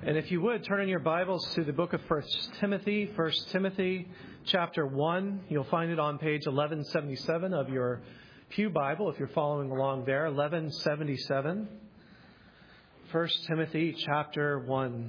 And if you would, turn in your Bibles to the book of 1 Timothy chapter 1. You'll find it on page 1177 of your Pew Bible, if you're following along there, 1177. 1 Timothy chapter 1.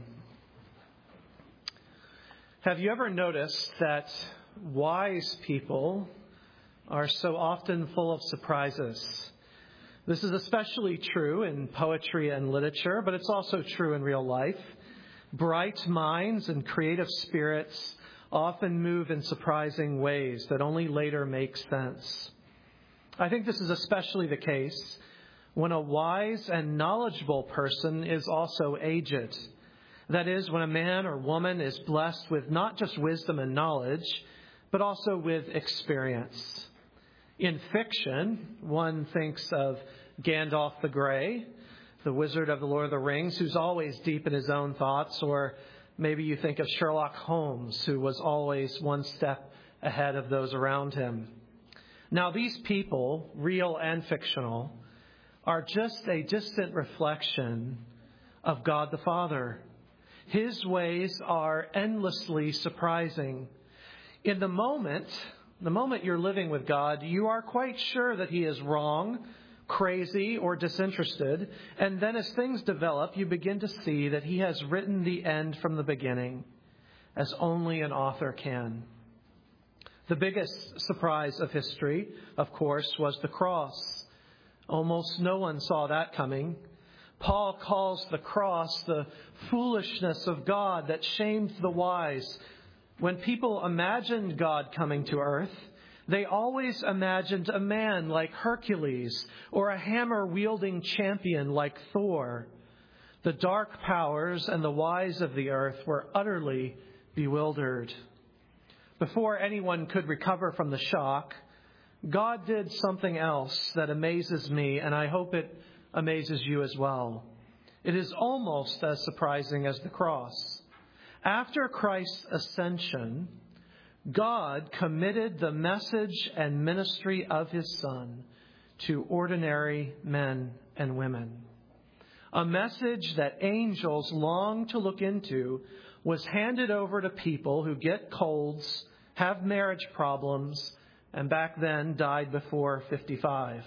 Have you ever noticed that wise people are so often full of surprises? This is especially true in poetry and literature, but it's also true in real life. Bright minds and creative spirits often move in surprising ways that only later make sense. I think this is especially the case when a wise and knowledgeable person is also aged. That is, when a man or woman is blessed with not just wisdom and knowledge, but also with experience. In fiction, one thinks of Gandalf the Grey, the wizard of the Lord of the Rings, who's always deep in his own thoughts, or maybe you think of Sherlock Holmes, who was always one step ahead of those around him. Now, these people, real and fictional, are just a distant reflection of God the Father. His ways are endlessly surprising. In the moment you're living with God, you are quite sure that He is wrong, crazy, or disinterested. And then as things develop, you begin to see that He has written the end from the beginning, as only an author can. The biggest surprise of history, of course, was the cross. Almost no one saw that coming. Paul calls the cross the foolishness of God that shames the wise. When people imagined God coming to earth, they always imagined a man like Hercules or a hammer-wielding champion like Thor. The dark powers and the wise of the earth were utterly bewildered. Before anyone could recover from the shock, God did something else that amazes me, and I hope it amazes you as well. It is almost as surprising as the cross. After Christ's ascension, God committed the message and ministry of His Son to ordinary men and women. A message that angels long to look into was handed over to people who get colds, have marriage problems, and back then died before 55.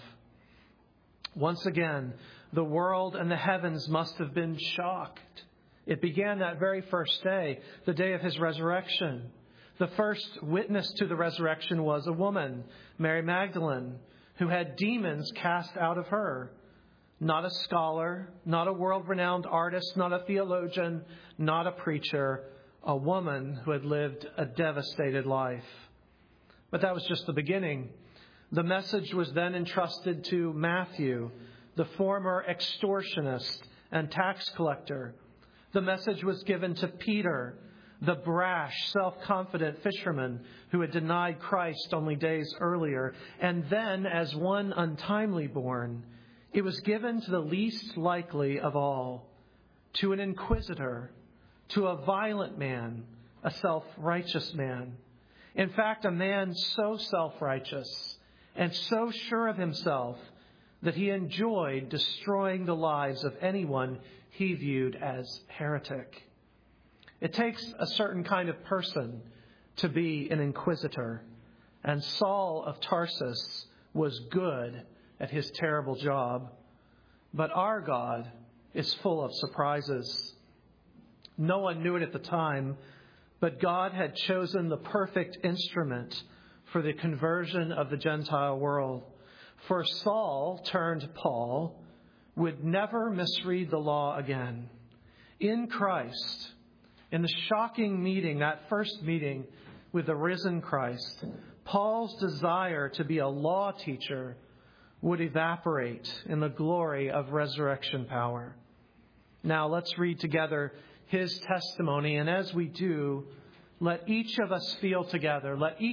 Once again, the world and the heavens must have been shocked. It began that very first day, the day of His resurrection. The first witness to the resurrection was a woman, Mary Magdalene, who had demons cast out of her. Not a scholar, not a world-renowned artist, not a theologian, not a preacher, a woman who had lived a devastated life. But that was just the beginning. The message was then entrusted to Matthew, the former extortionist and tax collector. The message was given to Peter, the brash, self-confident fisherman who had denied Christ only days earlier. And then, as one untimely born, it was given to the least likely of all, to an inquisitor, to a violent man, a self-righteous man. In fact, a man so self-righteous and so sure of himself that he enjoyed destroying the lives of anyone he viewed as heretic. It takes a certain kind of person to be an inquisitor, and Saul of Tarsus was good at his terrible job. But our God is full of surprises. No one knew it at the time, but God had chosen the perfect instrument for the conversion of the Gentile world. For Saul turned Paul would never misread the law again. In Christ, in the shocking meeting, that first meeting with the risen Christ, Paul's desire to be a law teacher would evaporate in the glory of resurrection power. Now let's read together his testimony, and as we do, let each of us feel together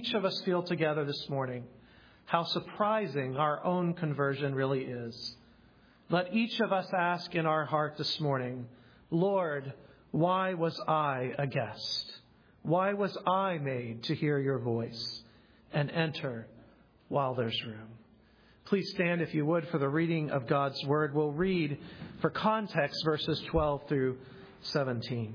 this morning how surprising our own conversion really is. Let each of us ask in our heart this morning, Lord, why was I a guest? Why was I made to hear your voice and enter while there's room? Please stand, if you would, for the reading of God's word. We'll read, for context, verses 12 through 17.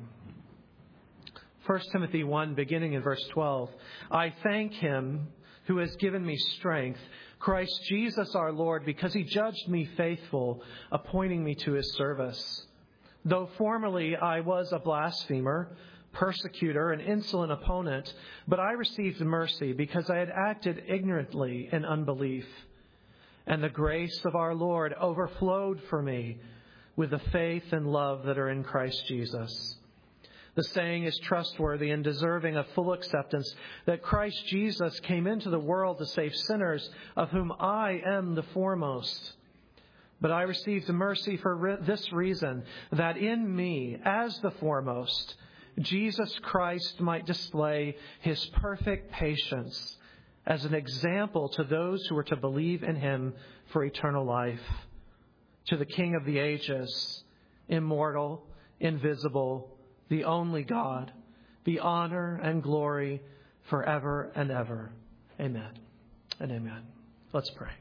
1 Timothy 1, beginning in verse 12. I thank him who has given me strength, Christ Jesus our Lord, because he judged me faithful, appointing me to his service. Though formerly I was a blasphemer, persecutor, and insolent opponent, but I received mercy because I had acted ignorantly in unbelief. And the grace of our Lord overflowed for me with the faith and love that are in Christ Jesus. The saying is trustworthy and deserving of full acceptance, that Christ Jesus came into the world to save sinners, of whom I am the foremost. But I received mercy for this reason, that in me, as the foremost, Jesus Christ might display his perfect patience as an example to those who are to believe in him for eternal life. To the King of the ages, immortal, invisible, the only God, be honor and glory forever and ever. Amen and amen. Let's pray.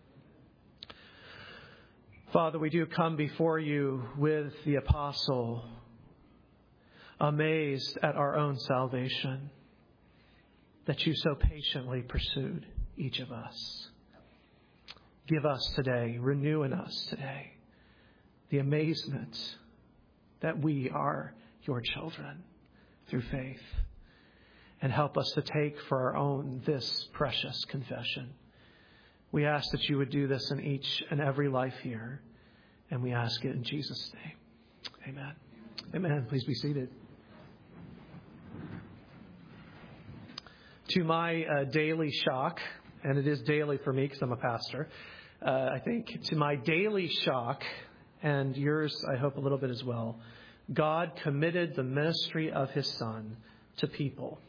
Father, we do come before you with the apostle, amazed at our own salvation, that you so patiently pursued each of us. Give us today, renew in us today, the amazement that we are your children through faith, and help us to take for our own this precious confession. We ask that you would do this in each and every life here, and we ask it in Jesus' name. Amen. Amen. Please be seated. To my daily shock, and it is daily for me because I'm a pastor, I think to my daily shock, and yours I hope a little bit as well, God committed the ministry of his Son to people.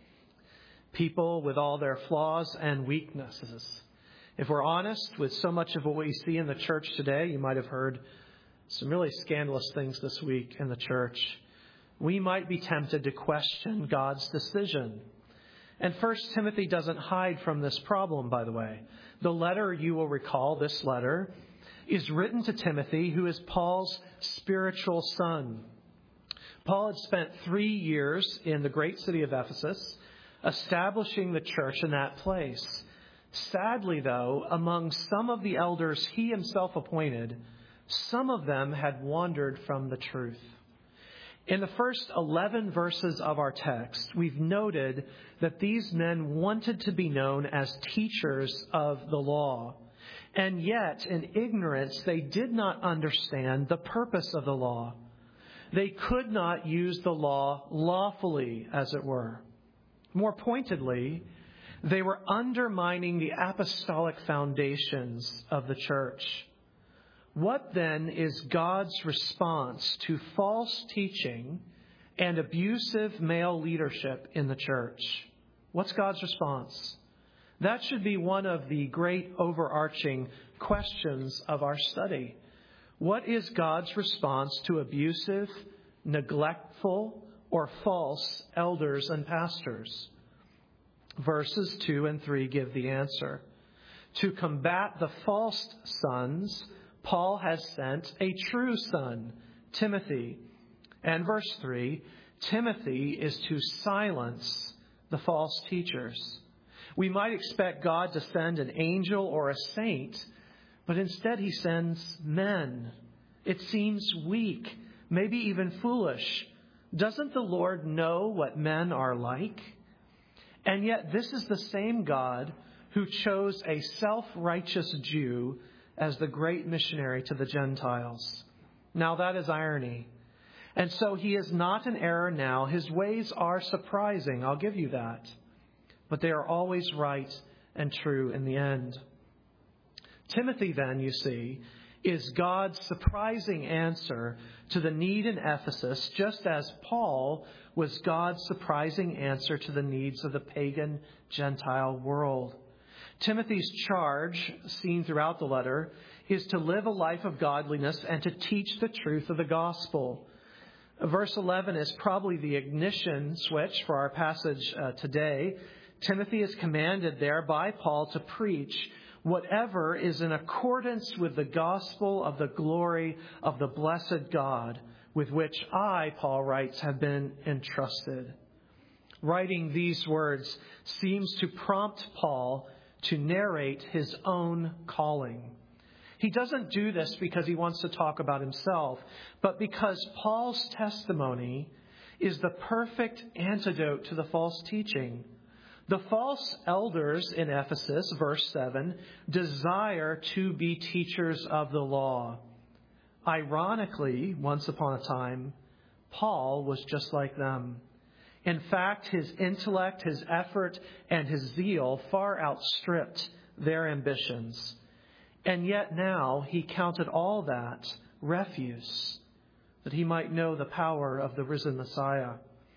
People with all their flaws and weaknesses. If we're honest with so much of what we see in the church today, you might have heard some really scandalous things this week in the church. We might be tempted to question God's decision. And 1 Timothy doesn't hide from this problem, by the way. The letter, you will recall, this letter, is written to Timothy, who is Paul's spiritual son. Paul had spent 3 years in the great city of Ephesus, establishing the church in that place. Sadly, though, among some of the elders he himself appointed, some of them had wandered from the truth. In the first 11 verses of our text, we've noted that these men wanted to be known as teachers of the law. And yet, in ignorance, they did not understand the purpose of the law. They could not use the law lawfully, as it were. More pointedly, they were undermining the apostolic foundations of the church. What then is God's response to false teaching and abusive male leadership in the church? What's God's response? That should be one of the great overarching questions of our study. What is God's response to abusive, neglectful, or false elders and pastors? Verses 2 and 3 give the answer. To combat the false sons, Paul has sent a true son, Timothy. And verse 3, Timothy is to silence the false teachers. We might expect God to send an angel or a saint, but instead he sends men. It seems weak, maybe even foolish. Doesn't the Lord know what men are like? And yet this is the same God who chose a self-righteous Jew as the great missionary to the Gentiles. Now that is irony. And so he is not in error now. His ways are surprising, I'll give you that. But they are always right and true in the end. Timothy then, you see, is God's surprising answer to the need in Ephesus, just as Paul was God's surprising answer to the needs of the pagan Gentile world. Timothy's charge, seen throughout the letter, is to live a life of godliness and to teach the truth of the gospel. Verse 11 is probably the ignition switch for our passage today. Timothy is commanded there by Paul to preach whatever is in accordance with the gospel of the glory of the blessed God, with which I, Paul writes, have been entrusted. Writing these words seems to prompt Paul to narrate his own calling. He doesn't do this because he wants to talk about himself, but because Paul's testimony is the perfect antidote to the false teaching. The false elders in Ephesus, verse 7, desire to be teachers of the law. Ironically, once upon a time, Paul was just like them. In fact, his intellect, his effort, and his zeal far outstripped their ambitions. And yet now he counted all that refuse, that he might know the power of the risen Messiah.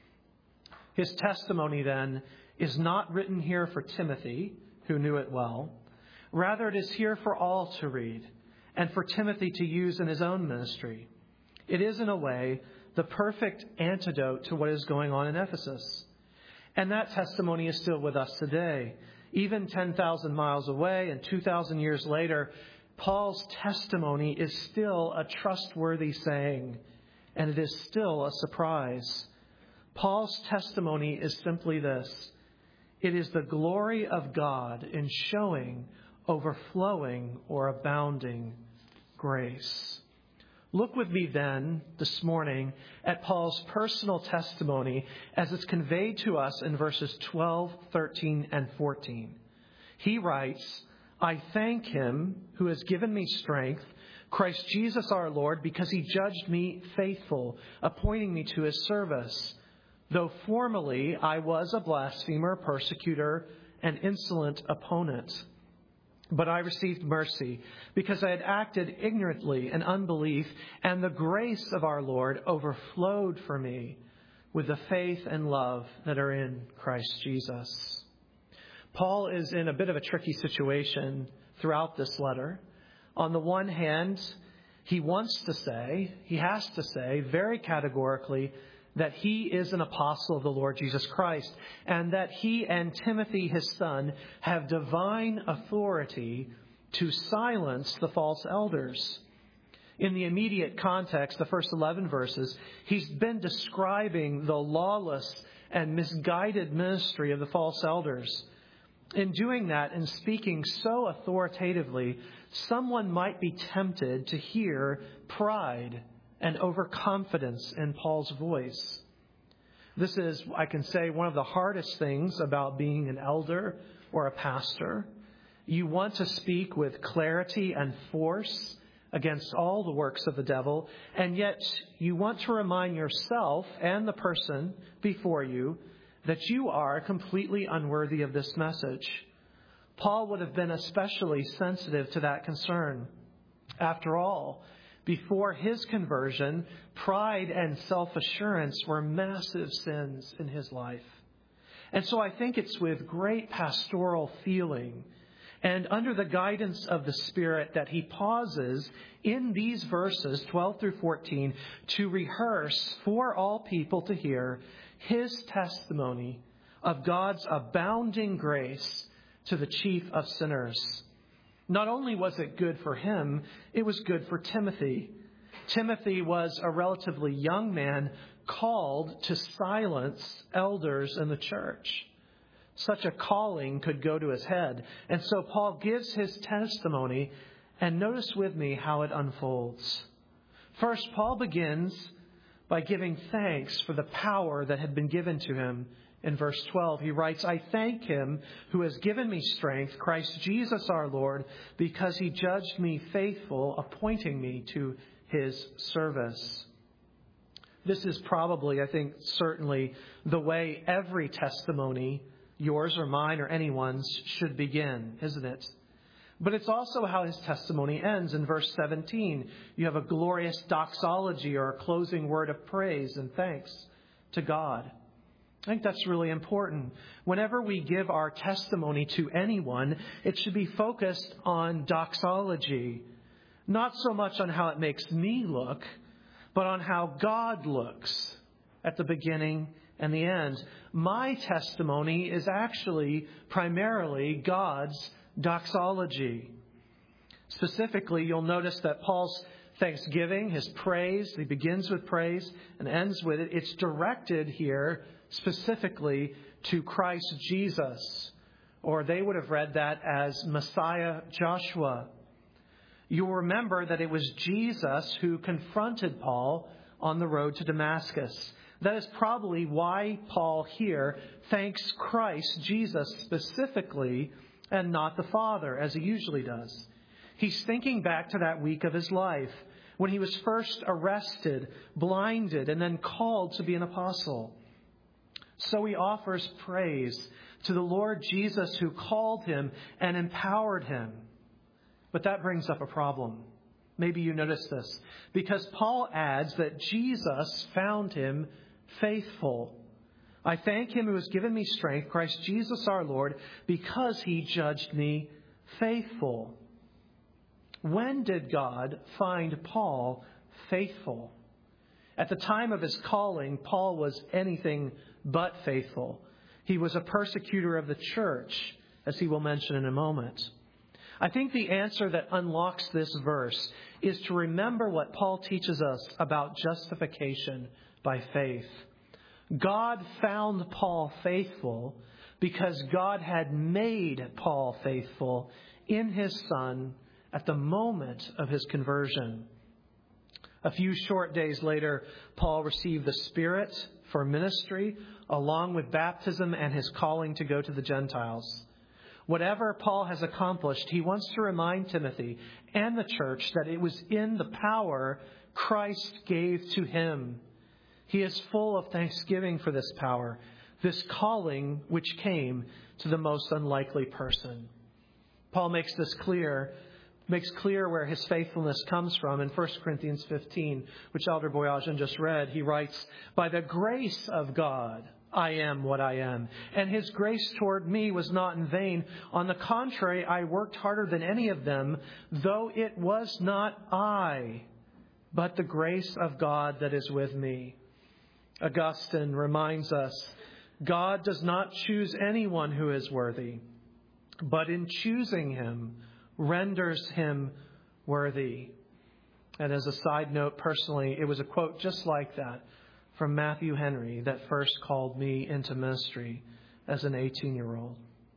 His testimony, then, is not written here for Timothy, who knew it well. Rather, it is here for all to read, and for Timothy to use in his own ministry. It is, in a way, the perfect antidote to what is going on in Ephesus. And that testimony is still with us today. Even 10,000 miles away and 2,000 years later, Paul's testimony is still a trustworthy saying, and it is still a surprise. Paul's testimony is simply this: it is the glory of God in showing overflowing or abounding grace. Look with me then this morning at Paul's personal testimony as it's conveyed to us in verses 12, 13, and 14. He writes, "I thank him who has given me strength, Christ Jesus our Lord, because he judged me faithful, appointing me to his service. Though formerly I was a blasphemer, persecutor, and insolent opponent. But I received mercy because I had acted ignorantly in unbelief, and the grace of our Lord overflowed for me with the faith and love that are in Christ Jesus." Paul is in a bit of a tricky situation throughout this letter. On the one hand, he has to say very categorically that he is an apostle of the Lord Jesus Christ, and that he and Timothy, his son, have divine authority to silence the false elders. In the immediate context, the first 11 verses, he's been describing the lawless and misguided ministry of the false elders. In doing that and speaking so authoritatively, someone might be tempted to hear pride and overconfidence in Paul's voice. This is, I can say, one of the hardest things about being an elder or a pastor. You want to speak with clarity and force against all the works of the devil, and yet you want to remind yourself and the person before you that you are completely unworthy of this message. Paul would have been especially sensitive to that concern. After all, before his conversion, pride and self-assurance were massive sins in his life. And so I think it's with great pastoral feeling and under the guidance of the Spirit that he pauses in these verses, 12 through 14, to rehearse for all people to hear his testimony of God's abounding grace to the chief of sinners. Not only was it good for him, it was good for Timothy. Timothy was a relatively young man called to silence elders in the church. Such a calling could go to his head. And so Paul gives his testimony, and notice with me how it unfolds. First, Paul begins by giving thanks for the power that had been given to him. In verse 12, he writes, "I thank him who has given me strength, Christ Jesus our Lord, because he judged me faithful, appointing me to his service." This is probably, I think, certainly the way every testimony, yours or mine or anyone's, should begin, isn't it? But it's also how his testimony ends. In verse 17, you have a glorious doxology, or a closing word of praise and thanks to God. I think that's really important. Whenever we give our testimony to anyone, it should be focused on doxology. Not so much on how it makes me look, but on how God looks at the beginning and the end. My testimony is actually primarily God's doxology. Specifically, you'll notice that Paul's thanksgiving, his praise. He begins with praise and ends with it. It's directed here specifically to Christ Jesus, or they would have read that as Messiah Joshua. You'll remember that it was Jesus who confronted Paul on the road to Damascus. That is probably why Paul here thanks Christ Jesus specifically and not the Father, as he usually does. He's thinking back to that week of his life when he was first arrested, blinded, and then called to be an apostle. So he offers praise to the Lord Jesus who called him and empowered him. But that brings up a problem. Maybe you noticed this, because Paul adds that Jesus found him faithful. I thank him who has given me strength, Christ Jesus our Lord, because he judged me faithful. When did God find Paul faithful? At the time of his calling, Paul was anything but faithful. He was a persecutor of the church, as he will mention in a moment. I think the answer that unlocks this verse is to remember what Paul teaches us about justification by faith. God found Paul faithful because God had made Paul faithful in his Son at the moment of his conversion. A few short days later, Paul received the Spirit for ministry, along with baptism and his calling to go to the Gentiles. Whatever Paul has accomplished, he wants to remind Timothy and the church that it was in the power Christ gave to him. He is full of thanksgiving for this power, this calling which came to the most unlikely person. Paul makes clear where his faithfulness comes from in 1 Corinthians 15, which Elder Boyajian just read. He writes, "By the grace of God, I am what I am. And his grace toward me was not in vain. On the contrary, I worked harder than any of them, though it was not I, but the grace of God that is with me." Augustine reminds us, God does not choose anyone who is worthy, but in choosing him, renders him worthy. And as a side note, personally, it was a quote just like that from Matthew Henry that first called me into ministry as an 18-year-old.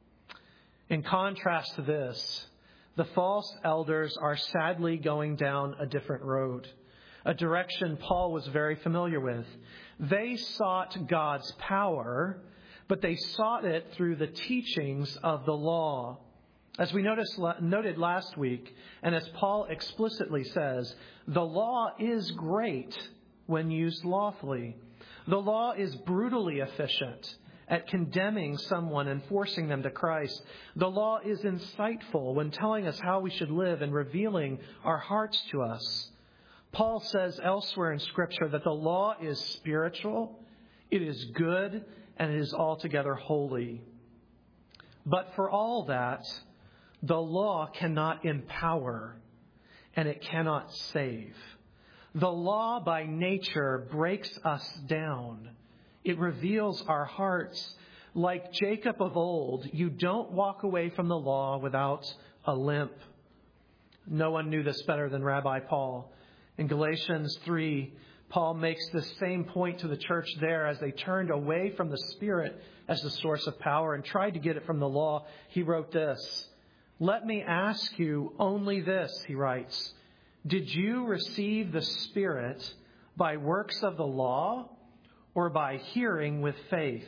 In contrast to this, the false elders are sadly going down a different road, a direction Paul was very familiar with. They sought God's power, but they sought it through the teachings of the law. As we noted last week, and as Paul explicitly says, the law is great when used lawfully. The law is brutally efficient at condemning someone and forcing them to Christ. The law is insightful when telling us how we should live and revealing our hearts to us. Paul says elsewhere in Scripture that the law is spiritual, it is good, and it is altogether holy. But for all that, the law cannot empower, and it cannot save. The law by nature breaks us down. It reveals our hearts. Like Jacob of old, you don't walk away from the law without a limp. No one knew this better than Rabbi Paul. In Galatians 3, Paul makes the same point to the church there as they turned away from the Spirit as the source of power and tried to get it from the law. He wrote this, "Let me ask you only this," he writes, "did you receive the Spirit by works of the law or by hearing with faith?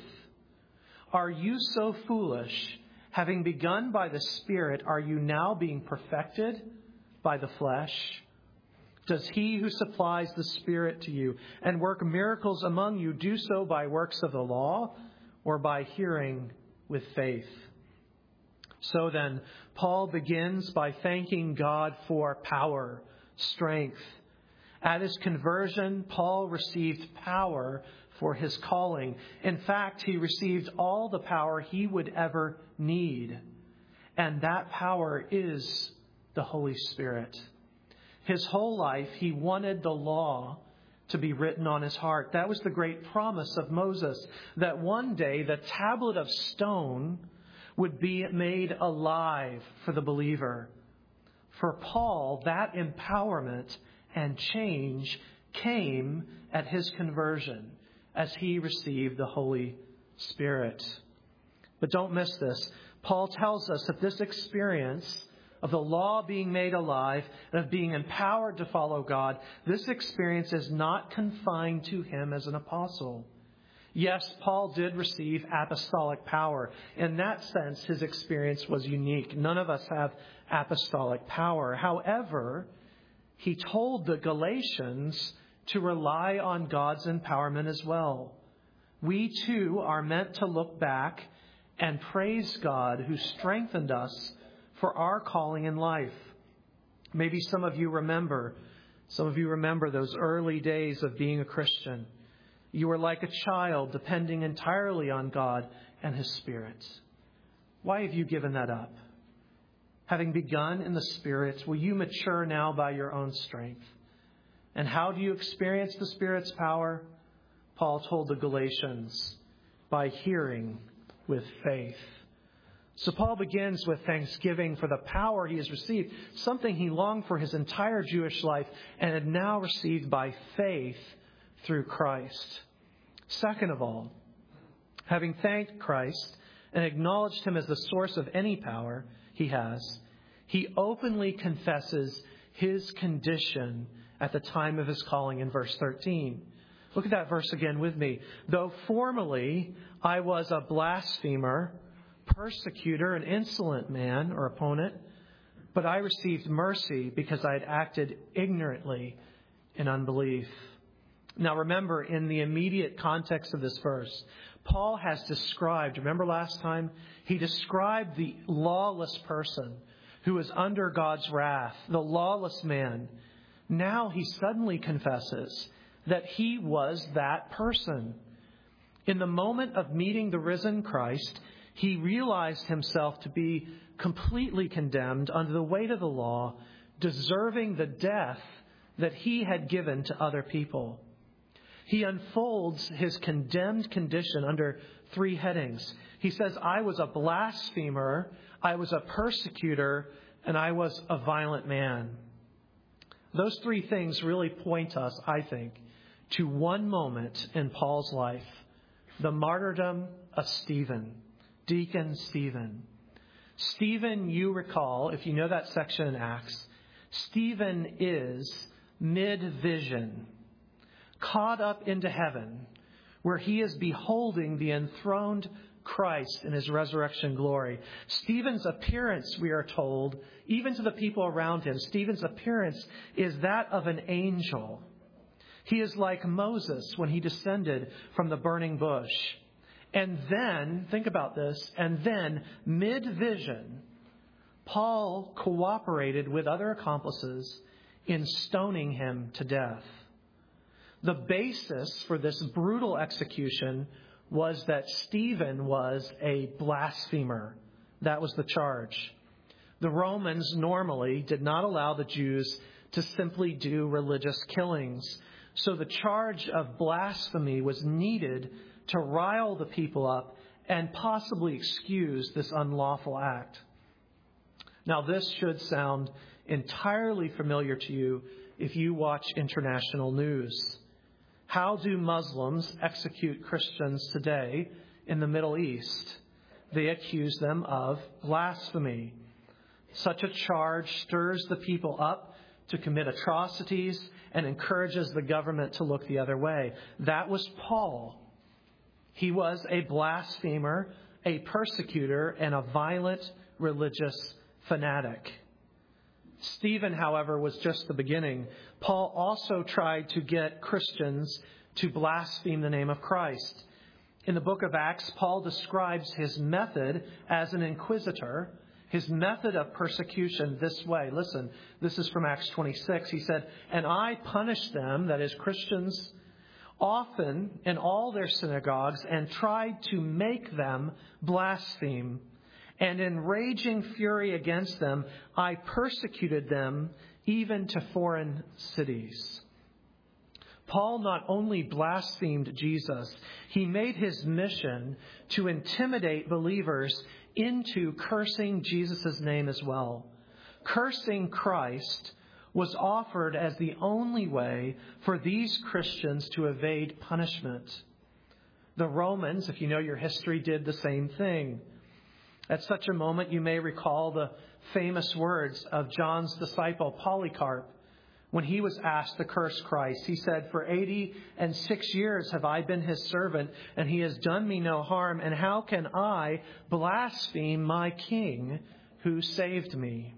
Are you so foolish? Having begun by the Spirit, are you now being perfected by the flesh? Does he who supplies the Spirit to you and work miracles among you do so by works of the law or by hearing with faith?" So then, Paul begins by thanking God for power, strength. At his conversion, Paul received power for his calling. In fact, he received all the power he would ever need. And that power is the Holy Spirit. His whole life, he wanted the law to be written on his heart. That was the great promise of Moses, that one day the tablet of stone would be made alive for the believer. For Paul, that empowerment and change came at his conversion as he received the Holy Spirit. But don't miss this. Paul tells us that this experience of the law being made alive and of being empowered to follow God, this experience is not confined to him as an apostle. Yes, Paul did receive apostolic power. In that sense, his experience was unique. None of us have apostolic power. However, he told the Galatians to rely on God's empowerment as well. We too are meant to look back and praise God who strengthened us for our calling in life. Maybe some of you remember those early days of being a Christian. You were like a child, depending entirely on God and His Spirit. Why have you given that up? Having begun in the Spirit, will you mature now by your own strength? And how do you experience the Spirit's power? Paul told the Galatians, by hearing with faith. So Paul begins with thanksgiving for the power he has received, something he longed for his entire Jewish life and had now received by faith through Christ. Second of all, having thanked Christ and acknowledged him as the source of any power he has, he openly confesses his condition at the time of his calling in verse 13. Look at that verse again with me. Though formerly I was a blasphemer, persecutor, an insolent man or opponent, but I received mercy because I had acted ignorantly in unbelief. Now remember, in the immediate context of this verse, Paul has described, remember last time, he described the lawless person who was under God's wrath, the lawless man. Now he suddenly confesses that he was that person. In the moment of meeting the risen Christ, he realized himself to be completely condemned under the weight of the law, deserving the death that he had given to other people. He unfolds his condemned condition under three headings. He says, I was a blasphemer, I was a persecutor, and I was a violent man. Those three things really point us, I think, to one moment in Paul's life, the martyrdom of Stephen, Deacon Stephen. Stephen, you recall, if you know that section in Acts, Stephen is mid-vision, caught up into heaven, where he is beholding the enthroned Christ in his resurrection glory. Stephen's appearance, we are told, even to the people around him, Stephen's appearance is that of an angel. He is like Moses when he descended from the burning bush. And then, think about this, and then mid-vision, Paul cooperated with other accomplices in stoning him to death. The basis for this brutal execution was that Stephen was a blasphemer. That was the charge. The Romans normally did not allow the Jews to simply do religious killings. So the charge of blasphemy was needed to rile the people up and possibly excuse this unlawful act. Now, this should sound entirely familiar to you if you watch international news. How do Muslims execute Christians today in the Middle East? They accuse them of blasphemy. Such a charge stirs the people up to commit atrocities and encourages the government to look the other way. That was Paul. He was a blasphemer, a persecutor, and a violent religious fanatic. Stephen, however, was just the beginning. Paul also tried to get Christians to blaspheme the name of Christ. In the book of Acts, Paul describes his method as an inquisitor, his method of persecution this way. Listen, this is from Acts 26. He said, and I punished them, that is Christians, often in all their synagogues and tried to make them blaspheme. And in raging fury against them, I persecuted them even to foreign cities. Paul not only blasphemed Jesus, he made his mission to intimidate believers into cursing Jesus' name as well. Cursing Christ was offered as the only way for these Christians to evade punishment. The Romans, if you know your history, did the same thing. At such a moment, you may recall the famous words of John's disciple Polycarp when he was asked to curse Christ. He said, "For 86 years have I been his servant, and he has done me no harm. And how can I blaspheme my King who saved me?"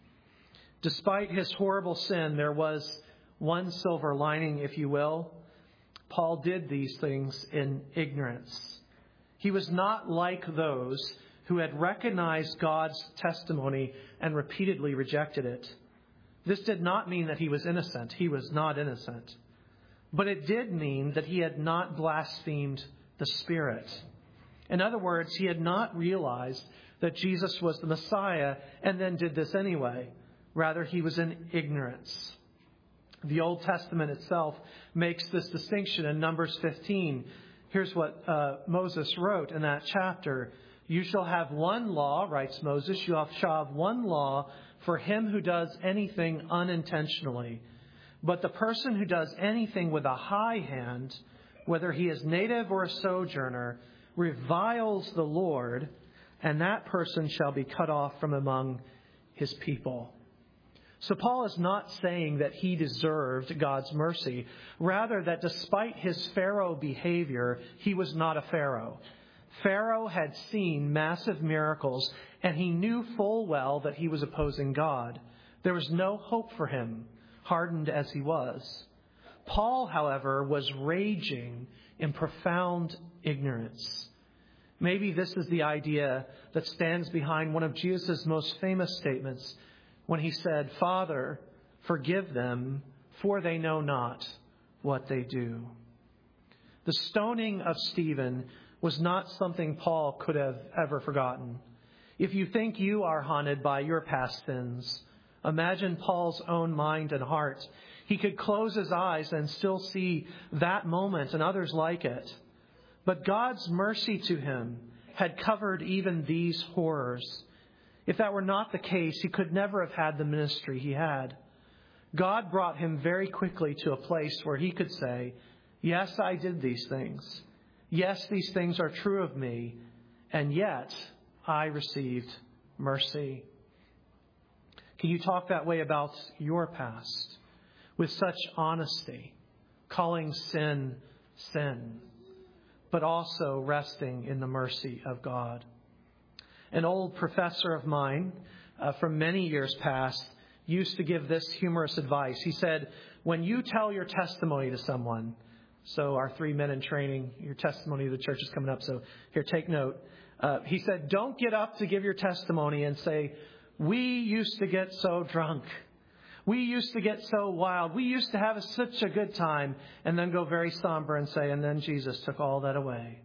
Despite his horrible sin, there was one silver lining, if you will. Paul did these things in ignorance. He was not like those who had recognized God's testimony and repeatedly rejected it. This did not mean that he was innocent. He was not innocent. But it did mean that he had not blasphemed the Spirit. In other words, he had not realized that Jesus was the Messiah and then did this anyway. Rather, he was in ignorance. The Old Testament itself makes this distinction in Numbers 15. Here's what Moses wrote in that chapter. "You shall have one law," writes Moses, "you shall have one law for him who does anything unintentionally. But the person who does anything with a high hand, whether he is native or a sojourner, reviles the Lord, and that person shall be cut off from among his people." So Paul is not saying that he deserved God's mercy. Rather, that despite his Pharaoh behavior, he was not a Pharaoh. Pharaoh had seen massive miracles, and he knew full well that he was opposing God. There was no hope for him, hardened as he was. Paul, however, was raging in profound ignorance. Maybe this is the idea that stands behind one of Jesus' most famous statements when he said, "Father, forgive them, for they know not what they do." The stoning of Stephen was not something Paul could have ever forgotten. If you think you are haunted by your past sins, imagine Paul's own mind and heart. He could close his eyes and still see that moment and others like it. But God's mercy to him had covered even these horrors. If that were not the case, he could never have had the ministry he had. God brought him very quickly to a place where he could say, "Yes, I did these things. Yes, these things are true of me. And yet, I received mercy." Can you talk that way about your past with such honesty, calling sin, sin, but also resting in the mercy of God? An old professor of mine from many years past used to give this humorous advice. He said, "When you tell your testimony to someone," so our 3 men in training, your testimony to the church is coming up, so here, take note. He said, "Don't get up to give your testimony and say, 'We used to get so drunk. We used to get so wild. We used to have such a good time,' and then go very somber and say, 'And then Jesus took all that away.'"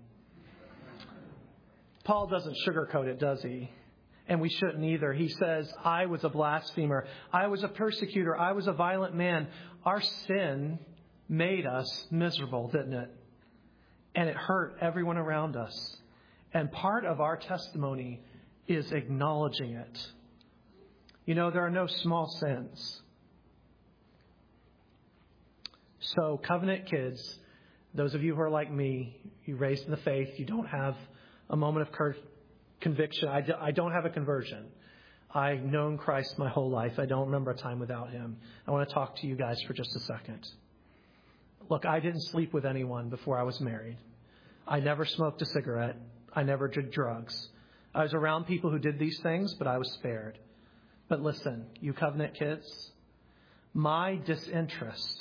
Paul doesn't sugarcoat it, does he? And we shouldn't either. He says, "I was a blasphemer. I was a persecutor. I was a violent man." Our sin made us miserable, didn't it? And it hurt everyone around us. And part of our testimony is acknowledging it. You know, there are no small sins. So, covenant kids, those of you who are like me, you raised in the faith, you don't have a moment of conviction. I don't have a conversion. I've known Christ my whole life. I don't remember a time without him. I want to talk to you guys for just a second. Look, I didn't sleep with anyone before I was married. I never smoked a cigarette. I never did drugs. I was around people who did these things, but I was spared. But listen, you covenant kids, my disinterest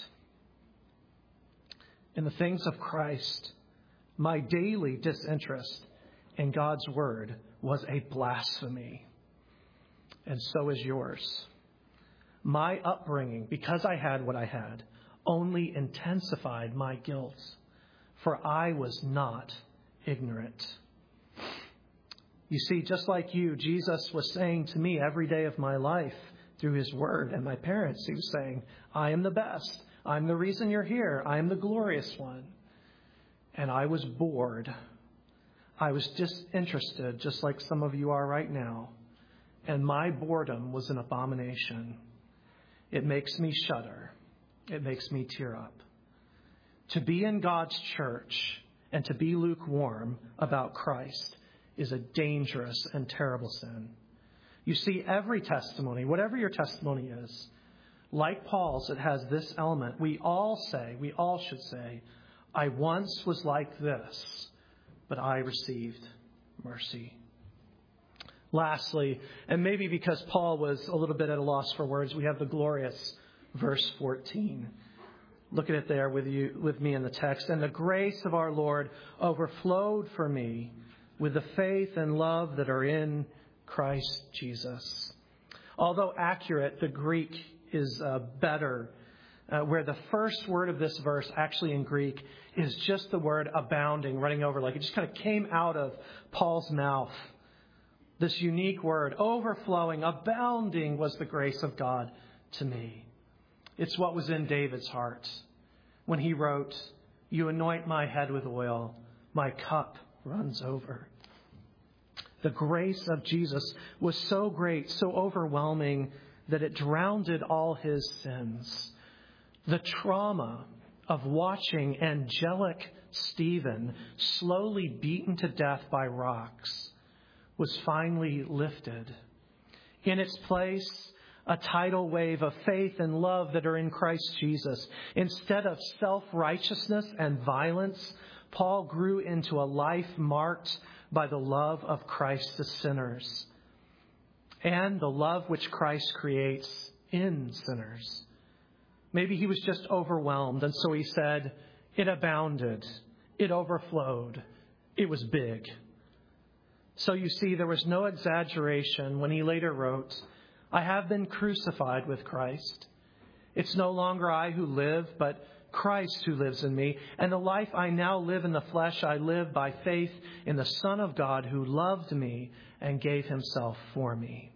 in the things of Christ, my daily disinterest in God's word was a blasphemy. And so is yours. My upbringing, because I had what I had, only intensified my guilt, for I was not ignorant. You see, just like you, Jesus was saying to me every day of my life through his word, and my parents, he was saying, "I am the best. I'm the reason you're here. I am the glorious one." And I was bored. I was disinterested, just like some of you are right now. And my boredom was an abomination. it makes me shudder. It makes me tear up. To be in God's church and to be lukewarm about Christ is a dangerous and terrible sin. You see, every testimony, whatever your testimony is, like Paul's, it has this element. We all should say, I once was like this, but I received mercy. Lastly, and maybe because Paul was a little bit at a loss for words, we have the glorious verse 14. Look at it there with me in the text. And the grace of our Lord overflowed for me with the faith and love that are in Christ Jesus. Although accurate, the Greek is better, where the first word of this verse actually in Greek is just the word abounding, running over, like it just kind of came out of Paul's mouth. This unique word, overflowing, abounding, was the grace of God to me. It's what was in David's heart when he wrote, you anoint my head with oil, my cup runs over. The grace of Jesus was so great, so overwhelming, that it drowned all his sins. The trauma of watching angelic Stephen slowly beaten to death by rocks was finally lifted. In its place, a tidal wave of faith and love that are in Christ Jesus. Instead of self-righteousness and violence, Paul grew into a life marked by the love of Christ to sinners and the love which Christ creates in sinners. Maybe he was just overwhelmed, and so he said, it abounded, it overflowed, it was big. So you see, there was no exaggeration when he later wrote, I have been crucified with Christ. It's no longer I who live, but Christ who lives in me. And the life I now live in the flesh, I live by faith in the Son of God who loved me and gave himself for me.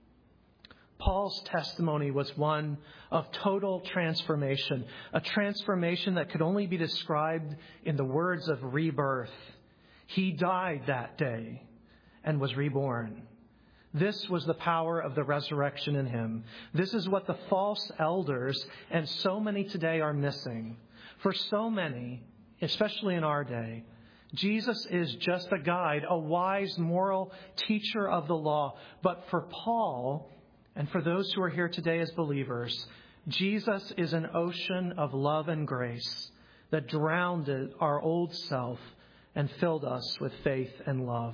Paul's testimony was one of total transformation, a transformation that could only be described in the words of rebirth. He died that day and was reborn. This was the power of the resurrection in him. This is what the false elders and so many today are missing. For so many, especially in our day, Jesus is just a guide, a wise moral teacher of the law. But for Paul, and for those who are here today as believers, Jesus is an ocean of love and grace that drowned our old self and filled us with faith and love.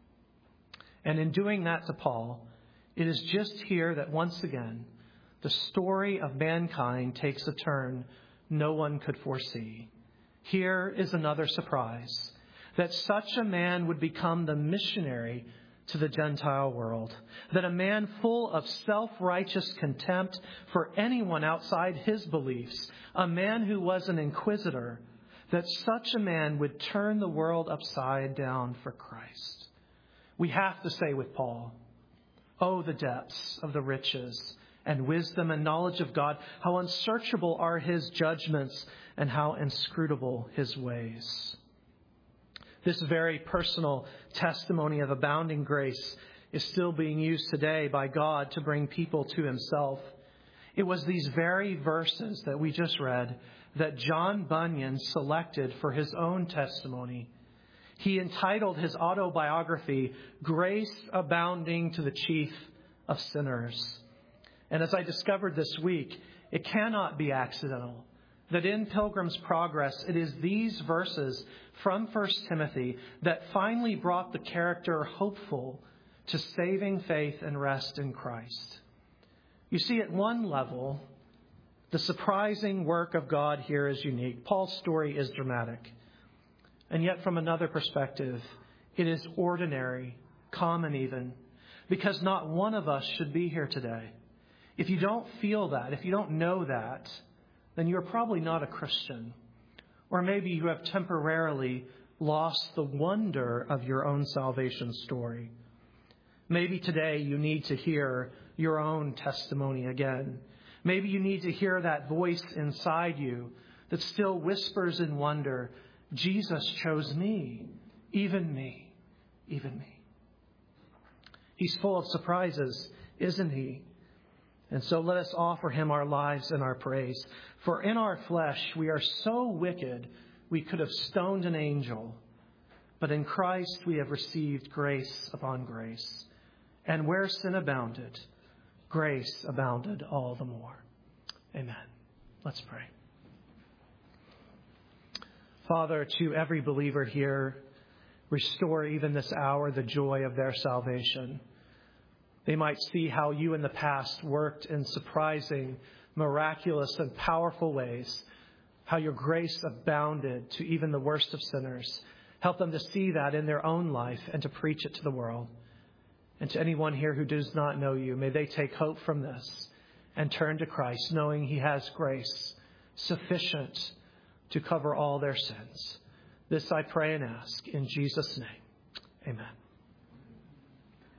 And in doing that to Paul, it is just here that once again, the story of mankind takes a turn no one could foresee. Here is another surprise, that such a man would become the missionary to the Gentile world, that a man full of self-righteous contempt for anyone outside his beliefs, a man who was an inquisitor, that such a man would turn the world upside down for Christ. We have to say with Paul, oh, the depths of the riches and wisdom and knowledge of God, how unsearchable are his judgments and how inscrutable his ways. This very personal testimony of abounding grace is still being used today by God to bring people to himself. It was these very verses that we just read that John Bunyan selected for his own testimony. He entitled his autobiography, Grace Abounding to the Chief of Sinners. And as I discovered this week, it cannot be accidental that in Pilgrim's Progress, it is these verses from 1 Timothy that finally brought the character hopeful to saving faith and rest in Christ. You see, at one level, the surprising work of God here is unique. Paul's story is dramatic. And yet from another perspective, it is ordinary, common even, because not one of us should be here today. If you don't feel that, if you don't know that, then you're probably not a Christian. Or maybe you have temporarily lost the wonder of your own salvation story. Maybe today you need to hear your own testimony again. Maybe you need to hear that voice inside you that still whispers in wonder, Jesus chose me, even me, even me. He's full of surprises, isn't he? And so let us offer him our lives and our praise. For in our flesh we are so wicked we could have stoned an angel. But in Christ we have received grace upon grace. And where sin abounded, grace abounded all the more. Amen. Let's pray. Father, to every believer here, restore even this hour the joy of their salvation. They might see how you in the past worked in surprising, miraculous, and powerful ways, how your grace abounded to even the worst of sinners. Help them to see that in their own life and to preach it to the world. And to anyone here who does not know you, may they take hope from this and turn to Christ, knowing he has grace sufficient to cover all their sins. This I pray and ask in Jesus' name. Amen.